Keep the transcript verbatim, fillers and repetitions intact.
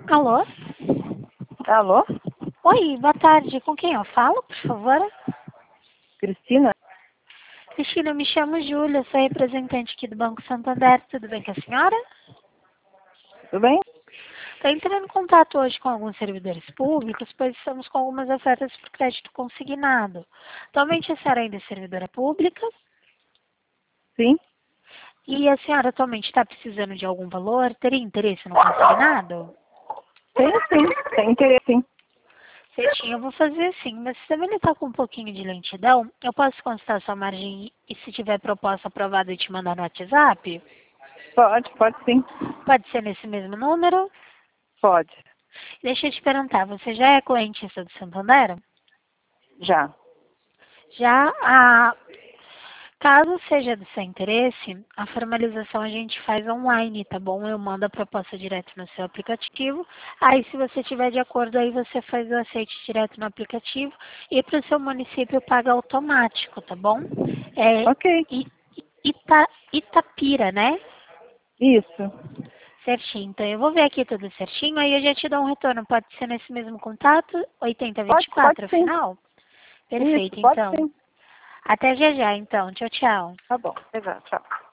Alô? Alô? Oi, boa tarde. Com quem eu falo, por favor? Cristina? Cristina, eu me chamo Júlia, sou representante aqui do Banco Santander. Tudo bem com a senhora? Tudo bem? Estou entrando em contato hoje com alguns servidores públicos, pois estamos com algumas ofertas por crédito consignado. Atualmente a senhora ainda é servidora pública Sim. e a senhora atualmente está precisando de algum valor? Teria interesse no consignado? Tem sim. Tem interesse sim. Certinho, eu vou fazer assim, mas se também ele está com um pouquinho de lentidão, eu posso consultar sua margem e se tiver proposta aprovada eu te mandar no WhatsApp? Pode, pode sim. Pode ser nesse mesmo número? Pode. Deixa eu te perguntar, você já é correntista do Santander? Já. Já, a... caso seja do seu interesse, a formalização a gente faz online, tá bom? Eu mando a proposta direto no seu aplicativo. Aí, se você tiver de acordo, aí você faz o aceite direto no aplicativo e para o seu município paga automático, tá bom? É Ok. I- Ita... Itapira, né? Isso. Certinho. Então, eu vou ver aqui tudo certinho, aí eu já te dou um retorno. Pode ser nesse mesmo contato? Pode, pode oitenta vinte e quatro, sim. afinal? Isso, Perfeito, pode então. sim. Até já já, então. Tchau, tchau. Tá bom. Exato. Tchau.